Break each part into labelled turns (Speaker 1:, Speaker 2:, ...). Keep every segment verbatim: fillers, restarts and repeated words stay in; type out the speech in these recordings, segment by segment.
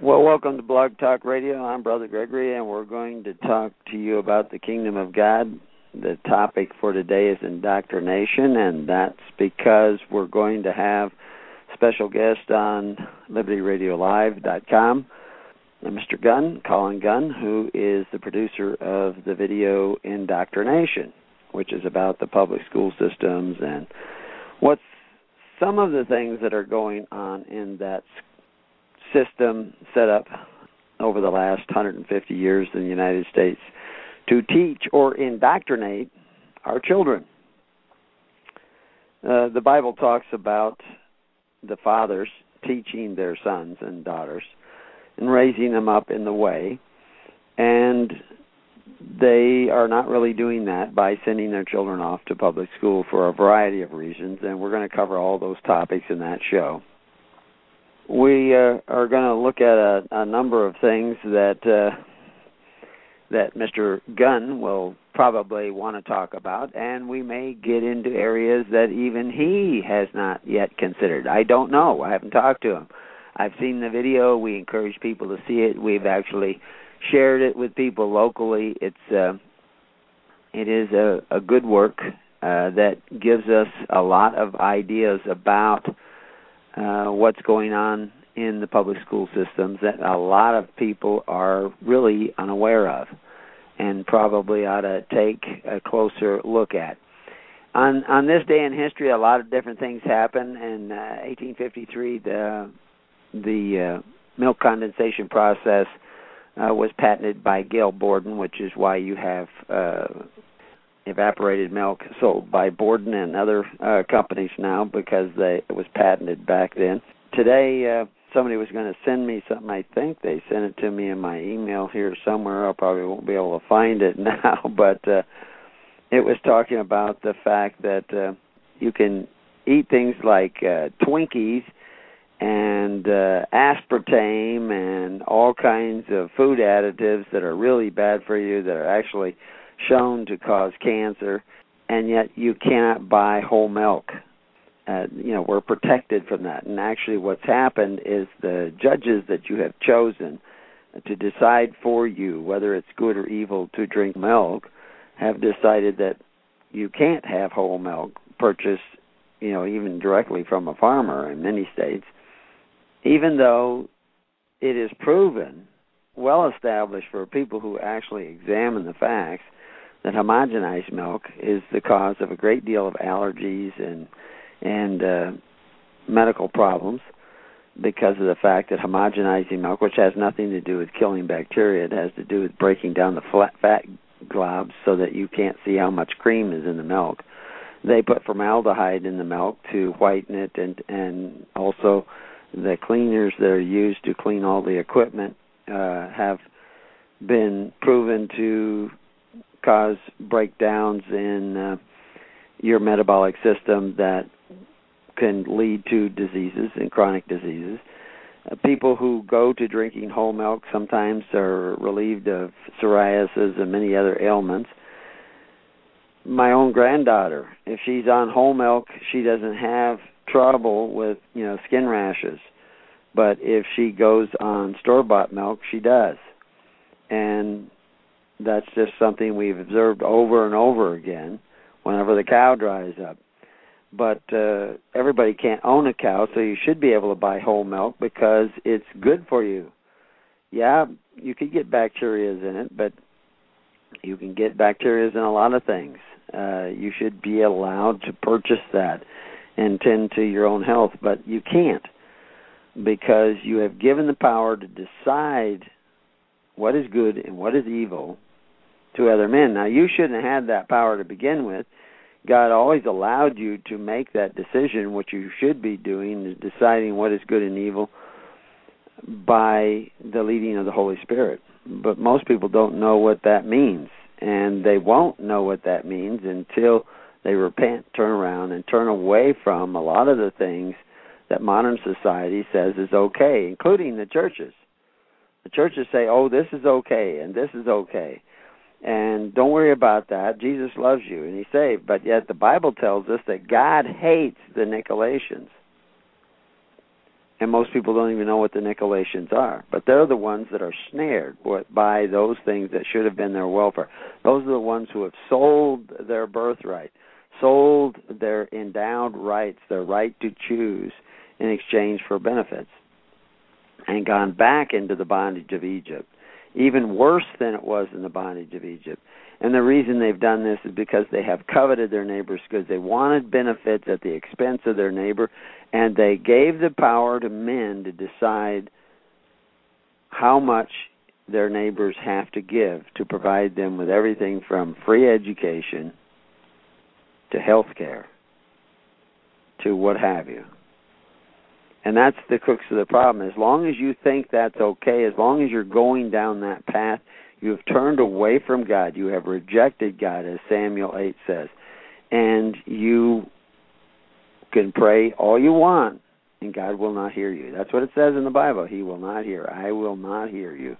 Speaker 1: Well, welcome to Blog Talk Radio. I'm Brother Gregory, and we're going to talk to you about the Kingdom of God. The topic for today is indoctrination, and that's because we're going to have a special guest on Liberty Radio Live dot com, Mister Gunn, Colin Gunn, who is the producer of the video Indoctrination, which is about the public school systems and what's some of the things that are going on in that system set up over the last one hundred fifty years in the United States to teach or indoctrinate our children. Uh, the Bible talks about the fathers teaching their sons and daughters and raising them up in the way, and they are not really doing that by sending their children off to public school for a variety of reasons, and we're going to cover all those topics in that show. We uh, are going to look at a, a number of things that uh, that Mister Gunn will probably want to talk about, and we may get into areas that even he has not yet considered. I don't know. I haven't talked to him. I've seen the video. We encourage people to see it. We've actually shared it with people locally. It's uh, it is a, a good work uh, that gives us a lot of ideas about Uh, what's going on in the public school systems that a lot of people are really unaware of and probably ought to take a closer look at. On on this day in history, a lot of different things happened. In uh, eighteen fifty-three, the the uh, milk condensation process uh, was patented by Gail Borden, which is why you have uh, evaporated milk sold by Borden and other uh, companies now, because they, it was patented back then. Today, uh, somebody was going to send me something. I think they sent it to me in my email here somewhere. I probably won't be able to find it now, but uh, it was talking about the fact that uh, you can eat things like uh, Twinkies and uh, aspartame and all kinds of food additives that are really bad for you, that are actually shown to cause cancer, and yet you cannot buy whole milk. Uh, you know, we're protected from that. And actually what's happened is the judges that you have chosen to decide for you whether it's good or evil to drink milk have decided that you can't have whole milk purchased, you know, even directly from a farmer in many states, even though it is proven, well established for people who actually examine the facts, that homogenized milk is the cause of a great deal of allergies and and uh, medical problems, because of the fact that homogenizing milk, which has nothing to do with killing bacteria, it has to do with breaking down the flat fat globs so that you can't see how much cream is in the milk. They put formaldehyde in the milk to whiten it, and, and also the cleaners that are used to clean all the equipment uh, have been proven to cause breakdowns in uh, your metabolic system that can lead to diseases and chronic diseases. Uh, people who go to drinking whole milk sometimes are relieved of psoriasis and many other ailments. My own granddaughter, if she's on whole milk, she doesn't have trouble with, you know, skin rashes. But if she goes on store-bought milk, she does. And that's just something we've observed over and over again whenever the cow dries up. But uh, everybody can't own a cow, so you should be able to buy whole milk because it's good for you. Yeah, you could get bacteria in it, but you can get bacteria in a lot of things. Uh, you should be allowed to purchase that and tend to your own health, but you can't, because you have given the power to decide what is good and what is evil to other men. Now, you shouldn't have had that power to begin with. God always allowed you to make that decision. What you should be doing is deciding what is good and evil by the leading of the Holy Spirit. But most people don't know what that means, and they won't know what that means until they repent, turn around, and turn away from a lot of the things that modern society says is okay, including the churches. The churches say, oh, this is okay, and this is okay. And don't worry about that. Jesus loves you, and He saved. But yet the Bible tells us that God hates the Nicolaitans. And most people don't even know what the Nicolaitans are. But they're the ones that are snared by those things that should have been their welfare. Those are the ones who have sold their birthright, sold their endowed rights, their right to choose, in exchange for benefits, and gone back into the bondage of Egypt, even worse than it was in the bondage of Egypt. And the reason they've done this is because they have coveted their neighbor's goods. They wanted benefits at the expense of their neighbor, and they gave the power to men to decide how much their neighbors have to give to provide them with everything from free education to health care to what have you. And that's the crux of the problem. As long as you think that's okay, as long as you're going down that path, you have turned away from God. You have rejected God, as Samuel eight says. And you can pray all you want, and God will not hear you. That's what it says in the Bible. He will not hear. I will not hear you.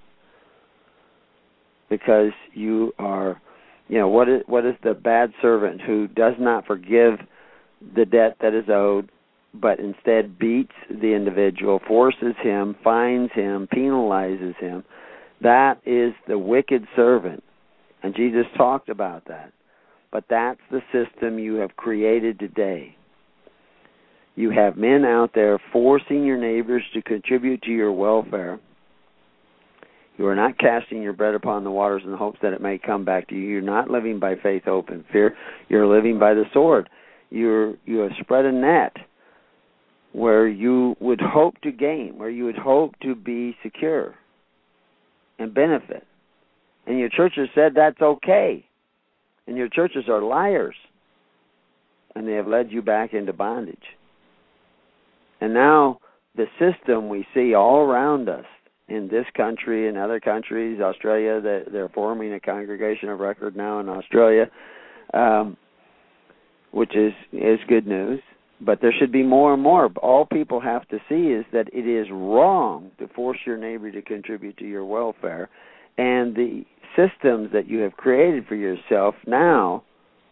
Speaker 1: Because you are, you know, what is, what is the bad servant who does not forgive the debt that is owed, but instead beats the individual, forces him, fines him, penalizes him? That is the wicked servant. And Jesus talked about that. But that's the system you have created today. You have men out there forcing your neighbors to contribute to your welfare. You are not casting your bread upon the waters in the hopes that it may come back to you. You're not living by faith, hope, and fear. You're living by the sword. You're, you have spread a net where you would hope to gain, where you would hope to be secure and benefit. And your churches said that's okay. And your churches are liars. And they have led you back into bondage. And now the system we see all around us in this country and other countries, Australia, they're forming a congregation of record now in Australia, um, which is, is good news. But there should be more and more. All people have to see is that it is wrong to force your neighbor to contribute to your welfare. And the systems that you have created for yourself now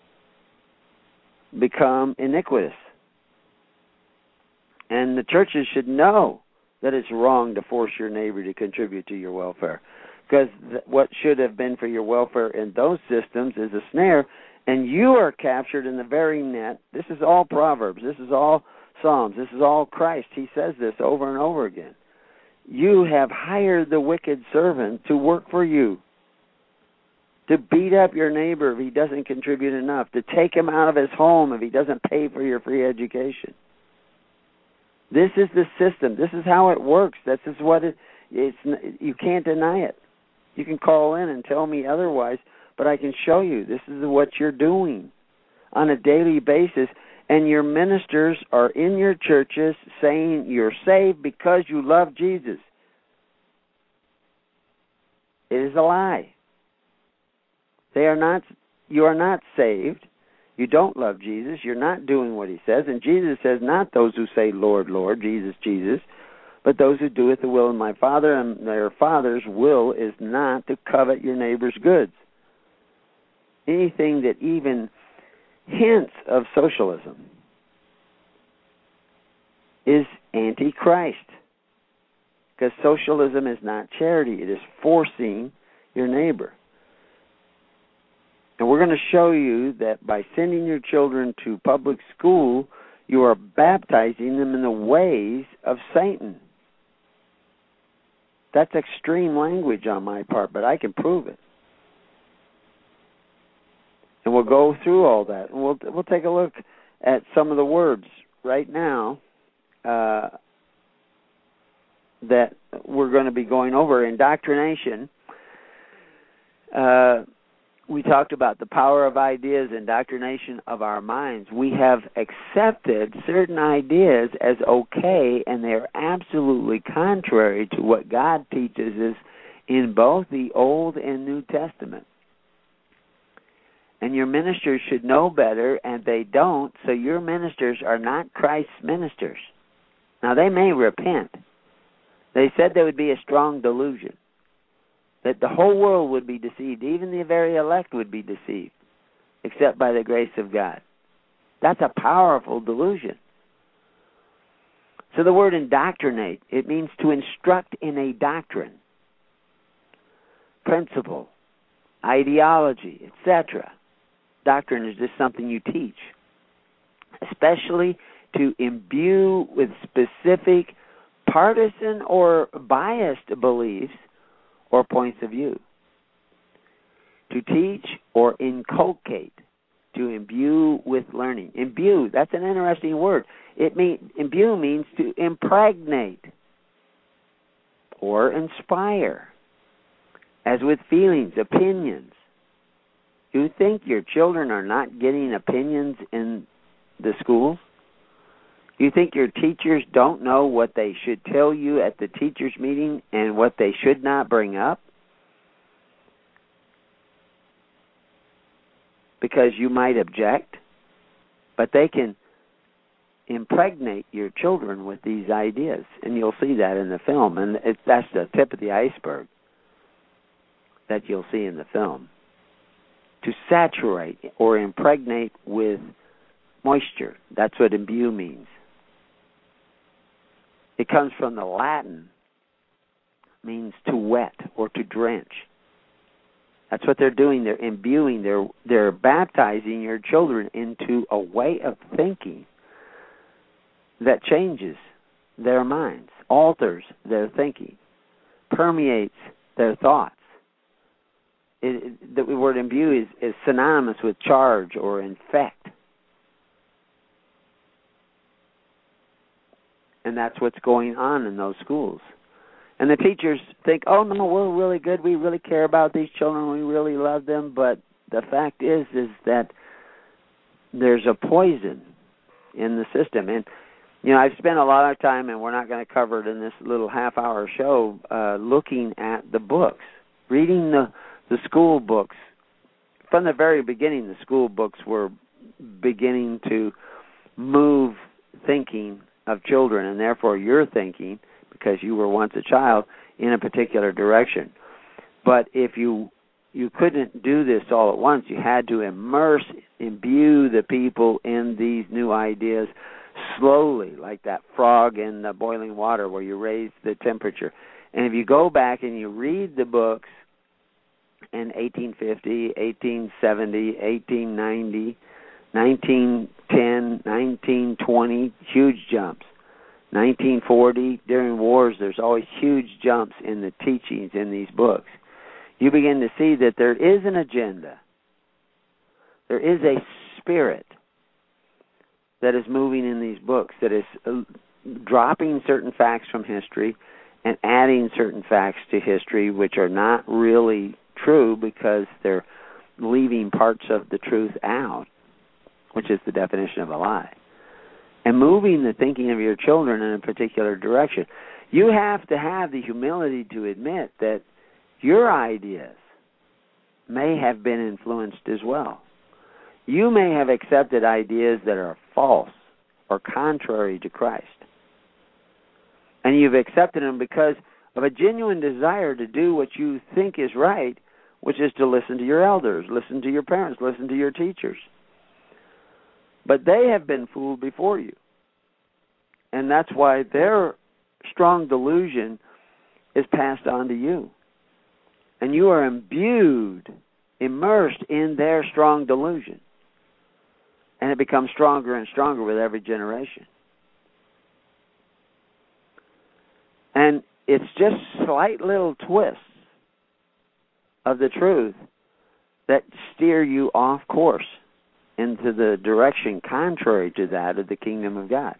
Speaker 1: become iniquitous. And the churches should know that it's wrong to force your neighbor to contribute to your welfare. Because th- what should have been for your welfare in those systems is a snare, and you are captured in the very net. This is all Proverbs. This is all Psalms. This is all Christ. He says this over and over again. You have hired the wicked servant to work for you, to beat up your neighbor if he doesn't contribute enough, to take him out of his home if he doesn't pay for your free education. This is the system. This is how it works. This is what it, it's. You can't deny it. You can call in and tell me otherwise, but I can show you this is what you're doing on a daily basis. And your ministers are in your churches saying you're saved because you love Jesus. It is a lie. They are not. You are not saved. You don't love Jesus. You're not doing what he says. And Jesus says, not those who say, Lord, Lord, Jesus, Jesus, but those who doeth the will of my Father. And their Father's will is not to covet your neighbor's goods. Anything that even hints of socialism is anti-Christ. Because socialism is not charity. It is forcing your neighbor. And we're going to show you that by sending your children to public school, you are baptizing them in the ways of Satan. That's extreme language on my part, but I can prove it. And we'll go through all that. And we'll, we'll take a look at some of the words right now uh, that we're going to be going over. Indoctrination. Uh, we talked about the power of ideas, indoctrination of our minds. We have accepted certain ideas as okay, and they're absolutely contrary to what God teaches us in both the Old and New Testament. And your ministers should know better, and they don't, so your ministers are not Christ's ministers. Now, they may repent. They said there would be a strong delusion, that the whole world would be deceived, even the very elect would be deceived, except by the grace of God. That's a powerful delusion. So the word indoctrinate, it means to instruct in a doctrine, principle, ideology, et cetera. Doctrine is just something you teach, especially to imbue with specific partisan or biased beliefs or points of view. To teach or inculcate, to imbue with learning. Imbue, that's an interesting word. It mean, imbue means to impregnate or inspire, as with feelings, opinions. You think your children are not getting opinions in the schools? You think your teachers don't know what they should tell you at the teachers' meeting and what they should not bring up? Because you might object, but they can impregnate your children with these ideas, and you'll see that in the film, and it, that's the tip of the iceberg that you'll see in the film. To saturate or impregnate with moisture, that's what imbue means. It comes from the Latin, means to wet or to drench. That's what they're doing. They're imbuing, they're, they're baptizing your children into a way of thinking that changes their minds, alters their thinking, permeates their thoughts. It, it, the word imbue is, is synonymous with charge or infect. And that's what's going on in those schools. And the teachers think, oh, no, we're really good. We really care about these children. We really love them. But the fact is, is that there's a poison in the system. And, you know, I've spent a lot of time, and we're not going to cover it in this little half-hour show, uh, looking at the books, reading the, the school books. From the very beginning, the school books were beginning to move thinking of children, and therefore your thinking, because you were once a child, in a particular direction. But if you you couldn't do this all at once, you had to immerse, imbue the people in these new ideas slowly, like that frog in the boiling water where you raise the temperature. And if you go back and you read the books in eighteen fifty, eighteen seventy, eighteen ninety, nineteen ten, nineteen twenty, huge jumps. nineteen forty, during wars, there's always huge jumps in the teachings in these books. You begin to see that there is an agenda. There is a spirit that is moving in these books, that is uh, dropping certain facts from history and adding certain facts to history which are not really true because they're leaving parts of the truth out, which is the definition of a lie, and moving the thinking of your children in a particular direction. You have to have the humility to admit that your ideas may have been influenced as well. You may have accepted ideas that are false or contrary to Christ. And you've accepted them because of a genuine desire to do what you think is right, which is to listen to your elders, listen to your parents, listen to your teachers. But they have been fooled before you. And that's why their strong delusion is passed on to you. And you are imbued, immersed in their strong delusion. And it becomes stronger and stronger with every generation. And it's just slight little twists of the truth that steer you off course into the direction contrary to that of the kingdom of God.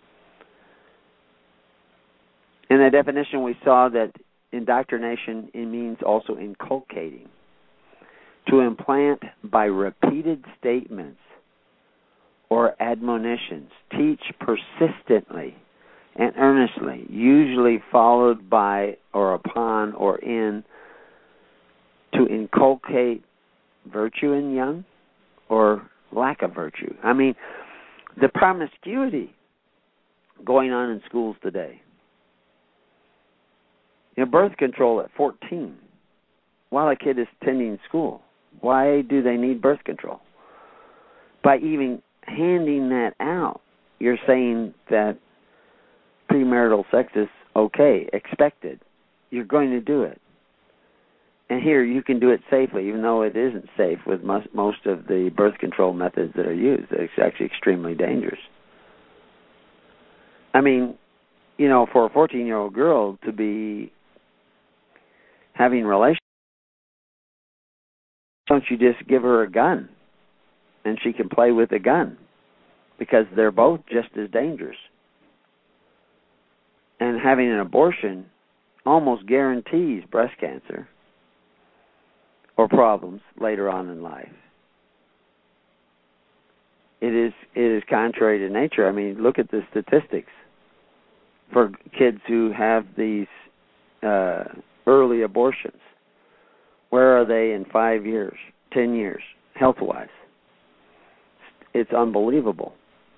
Speaker 1: In the definition, we saw that indoctrination it means also inculcating, to implant by repeated statements or admonitions, teach persistently and earnestly, usually followed by or upon or in, to inculcate virtue in young or lack of virtue. I mean, the promiscuity going on in schools today. You know, birth control at fourteen while a kid is attending school. Why do they need birth control? By even handing that out, you're saying that premarital sex is okay, expected. You're going to do it. And here you can do it safely, even though it isn't safe with most, most of the birth control methods that are used. It's actually extremely dangerous. I mean, you know, for a fourteen-year-old girl to be having relations, don't you just give her a gun and she can play with a gun, because they're both just as dangerous. And having an abortion almost guarantees breast cancer or problems later on in life. It is it is contrary to nature. I mean, look at the statistics for kids who have these uh, early abortions. Where are they in five years, ten years, health-wise? It's unbelievable.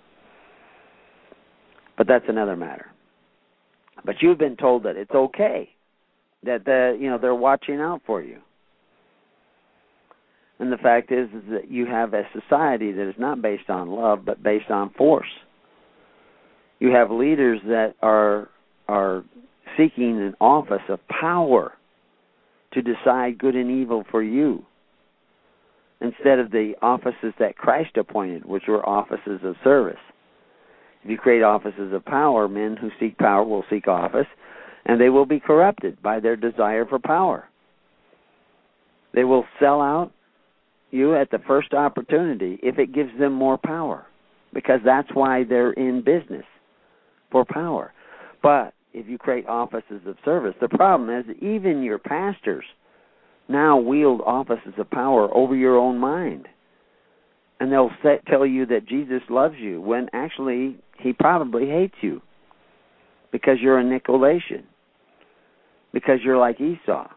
Speaker 1: But that's another matter. But you've been told that it's okay, that the, you know, they're watching out for you. And the fact is, is that you have a society that is not based on love, but based on force. You have leaders that are are seeking an office of power to decide good and evil for you, instead of the offices that Christ appointed, which were offices of service. If you create offices of power, men who seek power will seek office, and they will be corrupted by their desire for power. They will sell out you at the first opportunity if it gives them more power, because that's why they're in business, for power. But if you create offices of service, the problem is that even your pastors now wield offices of power over your own mind. And they'll say, tell you that Jesus loves you, when actually he probably hates you, because you're a Nicolaitan, because you're like Esau.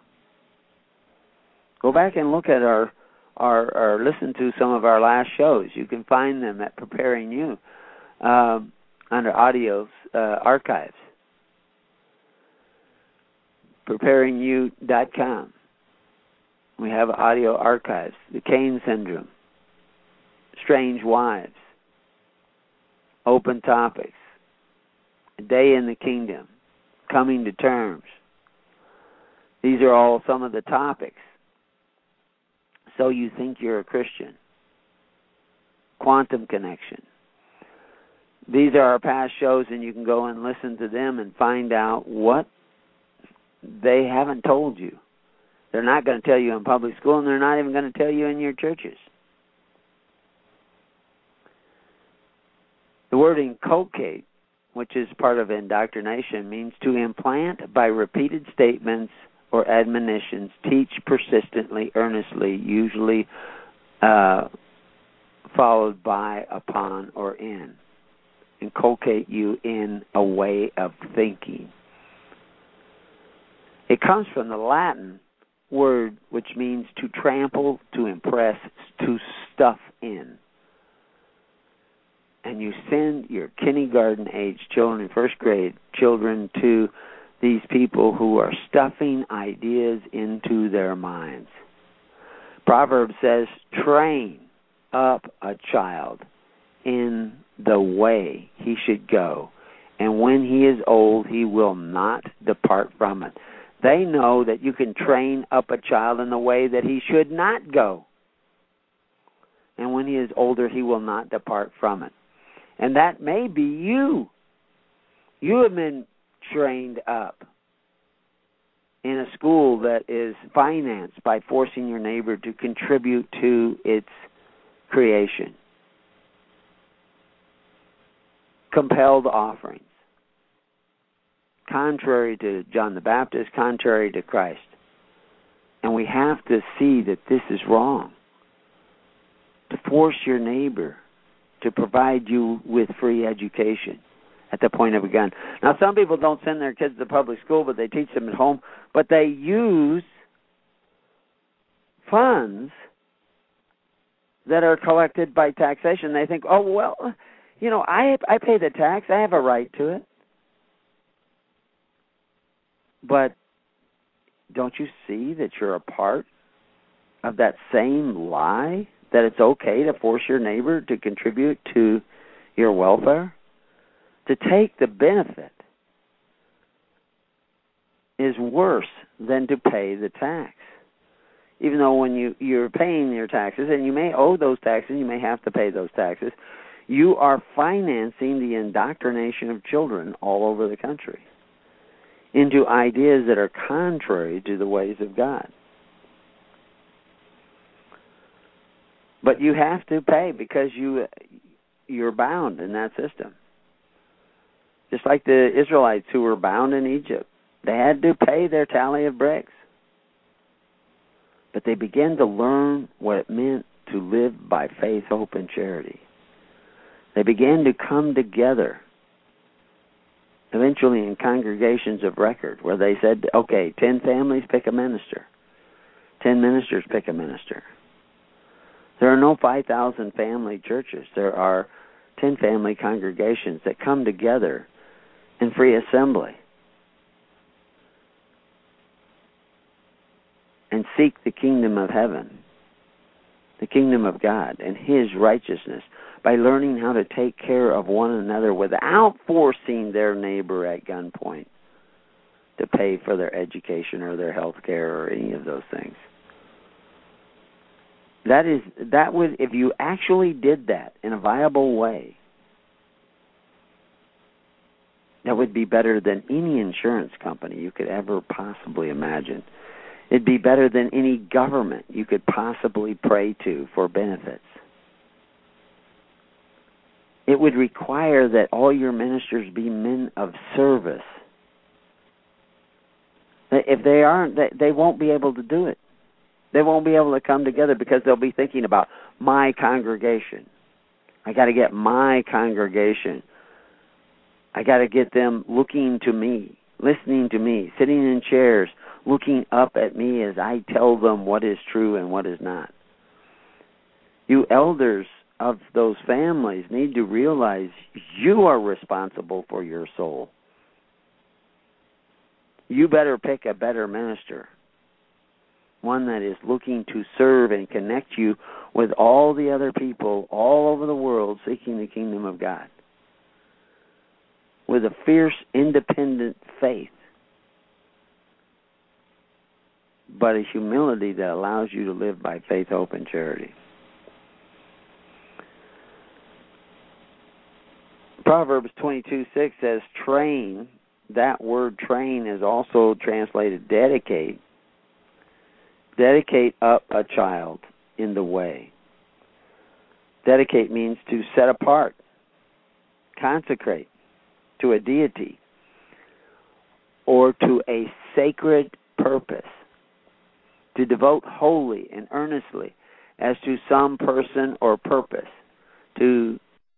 Speaker 1: Go back and look at our, our, or listen to some of our last shows. You can find them at Preparing You um, under Audio's uh, archives. preparing you dot com. We have audio archives. The Cain Syndrome, Strange Wives, Open Topics, A Day in the Kingdom, Coming to Terms. These are all some of the topics. So You Think You're a Christian. Quantum Connection. These are our past shows, and you can go and listen to them and find out what they haven't told you. They're not going to tell you in public school, and they're not even going to tell you in your churches. The word inculcate, which is part of indoctrination, means to implant by repeated statements or admonitions, teach persistently, earnestly, usually uh, followed by, upon, or in. Inculcate you in a way of thinking. It comes from the Latin word which means to trample, to impress, to stuff in. And you send your kindergarten-age children, first grade children, to these people who are stuffing ideas into their minds. Proverbs says, train up a child in the way he should go, and when he is old, he will not depart from it. They know that you can train up a child in the way that he should not go, and when he is older, he will not depart from it. And that may be you. You have been trained up in a school that is financed by forcing your neighbor to contribute to its creation. Compelled offerings. Contrary to John the Baptist, contrary to Christ. And we have to see that this is wrong. To force your neighbor to provide you with free education at the point of a gun. Now, some people don't send their kids to public school, but they teach them at home. But they use funds that are collected by taxation. They think, oh, well, you know, I I pay the tax. I have a right to it. But don't you see that you're a part of that same lie, that it's okay to force your neighbor to contribute to your welfare? To take the benefit is worse than to pay the tax. Even though when you, you're paying your taxes, and you may owe those taxes, you may have to pay those taxes, you are financing the indoctrination of children all over the country into ideas that are contrary to the ways of God. But you have to pay because you, you're bound in that system. Just like the Israelites who were bound in Egypt. They had to pay their tally of bricks. But they began to learn what it meant to live by faith, hope, and charity. They began to come together, eventually in congregations of record, where they said, okay, ten families pick a minister. Ten ministers pick a minister. There are no five thousand family churches. There are ten family congregations that come together in free assembly and seek the kingdom of heaven, the kingdom of God, and His righteousness by learning how to take care of one another without forcing their neighbor at gunpoint to pay for their education or their health care or any of those things. That is, that would, if you actually did that in a viable way, that would be better than any insurance company you could ever possibly imagine. It'd be better than any government you could possibly pray to for benefits. It would require that all your ministers be men of service. If they aren't, they won't be able to do it. They won't be able to come together because they'll be thinking about my congregation. I got to get my congregation. I got to get them looking to me, listening to me, sitting in chairs, looking up at me as I tell them what is true and what is not. You elders of those families need to realize you are responsible for your soul. You better pick a better minister, one that is looking to serve and connect you with all the other people all over the world seeking the kingdom of God, with a fierce, independent faith, but a humility that allows you to live by faith, hope, and charity. Proverbs twenty-two six says, train. That word train is also translated dedicate. Dedicate up a child in the way. Dedicate means to set apart, consecrate to a deity or to a sacred purpose, to devote wholly and earnestly as to some person or purpose, to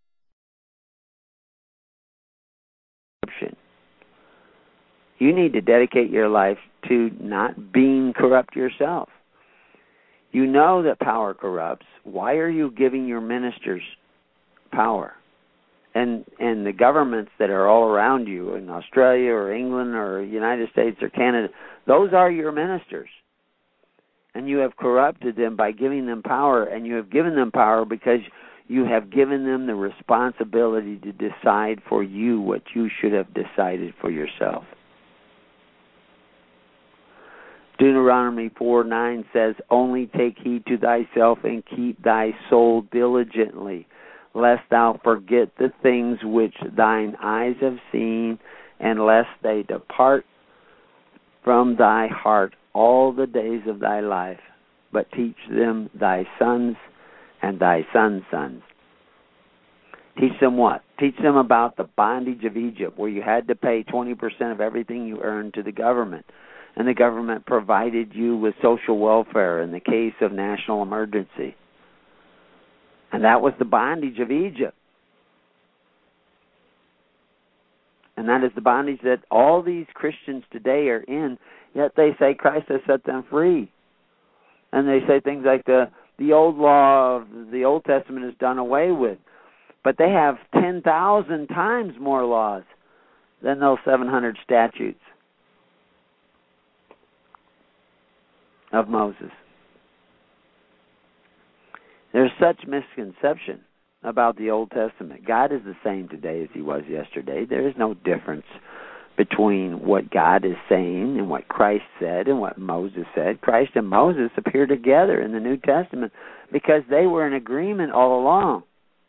Speaker 1: you need to dedicate your life to not being corrupt yourself. You know that power corrupts. Why are you giving your ministers power? And and the governments that are all around you in Australia or England or United States or Canada, those are your ministers. And you have corrupted them by giving them power, and you have given them power because you have given them the responsibility to decide for you what you should have decided for yourself. Deuteronomy four nine says, only take heed to thyself and keep thy soul diligently, lest thou forget the things which thine eyes have seen, and lest they depart from thy heart all the days of thy life, but teach them thy sons and thy sons' sons. Teach them what? Teach them about the bondage of Egypt, where you had to pay twenty percent of everything you earned to the government. And the government provided you with social welfare in the case of national emergency. And that was the bondage of Egypt. And that is the bondage that all these Christians today are in, yet they say Christ has set them free. And they say things like the, the old law of the Old Testament is done away with. But they have ten thousand times more laws than those seven hundred statutes of Moses. There's such misconception about the Old Testament. God is the same today as He was yesterday. There is no difference between what God is saying and what Christ said and what Moses said. Christ and Moses appear together in the New Testament because they were in agreement all along.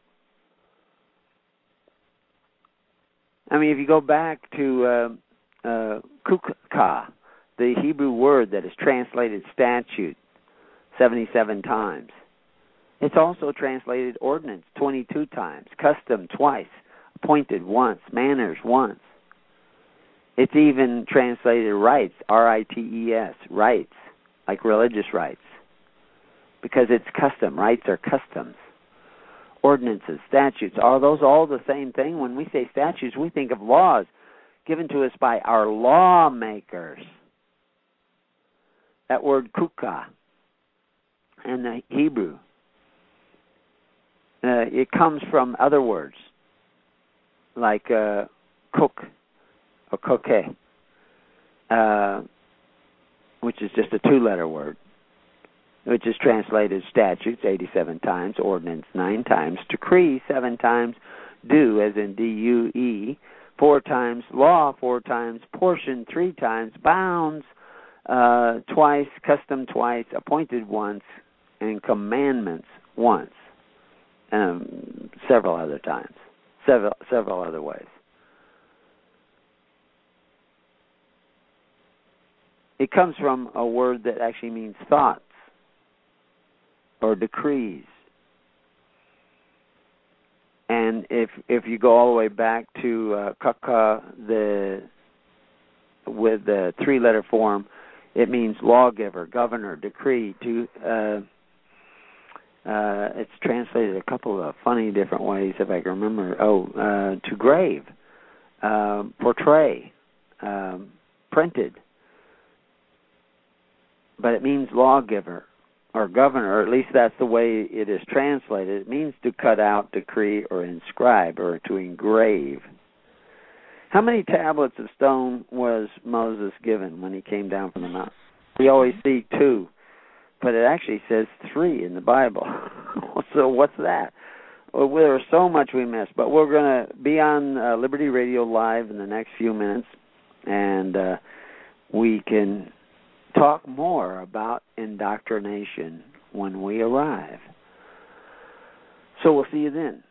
Speaker 1: I mean, if you go back to uh, uh, kukah, the Hebrew word that is translated statute seventy-seven times, it's also translated ordinance twenty-two times, custom twice, appointed once, manners once. It's even translated rites, R I T E S, rites, like religious rites, because it's custom. Rites are customs. Ordinances, statutes, are those all the same thing? When we say statutes, we think of laws given to us by our lawmakers. That word kukah in the Hebrew, uh, it comes from other words like uh, cook or koke, uh, which is just a two-letter word, which is translated statutes eighty-seven times, ordinance nine times, decree seven times, due, as in D U E, four times, law four times, portion three times, bounds uh, twice, custom twice, appointed once, and commandments once, um, several other times, several several other ways. It comes from a word that actually means thoughts or decrees. And if if you go all the way back to uh, kaka, the with the three-letter form, it means lawgiver, governor, decree. To uh, uh, it's translated a couple of funny different ways, if I can remember. Oh, uh, to grave, uh, portray, um, printed. But it means lawgiver or governor, or at least that's the way it is translated. It means to cut out, decree, or inscribe, or to engrave. How many tablets of stone was Moses given when he came down from the mountain? We always see two, but it actually says three in the Bible. So what's that? Well, there's so much we missed, but we're going to be on uh, Liberty Radio Live in the next few minutes, and uh, we can talk more about indoctrination when we arrive. So we'll see you then.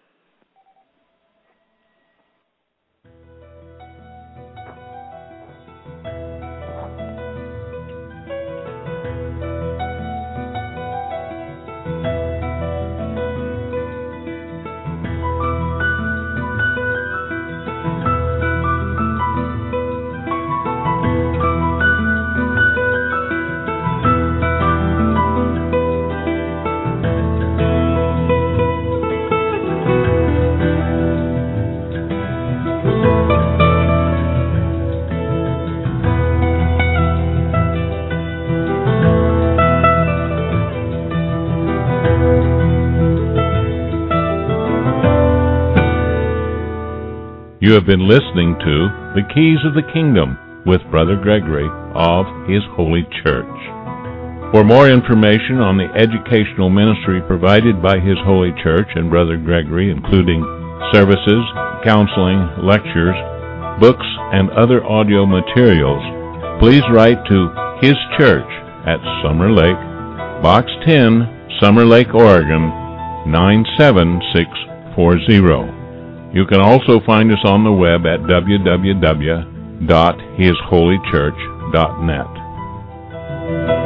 Speaker 2: You have been listening to The Keys of the Kingdom with Brother Gregory of His Holy Church. For more information on the educational ministry provided by His Holy Church and Brother Gregory, including services, counseling, lectures, books, and other audio materials, please write to His Church at Summer Lake, Box ten, Summer Lake, Oregon, nine seven six four zero. You can also find us on the web at w w w dot his holy church dot net.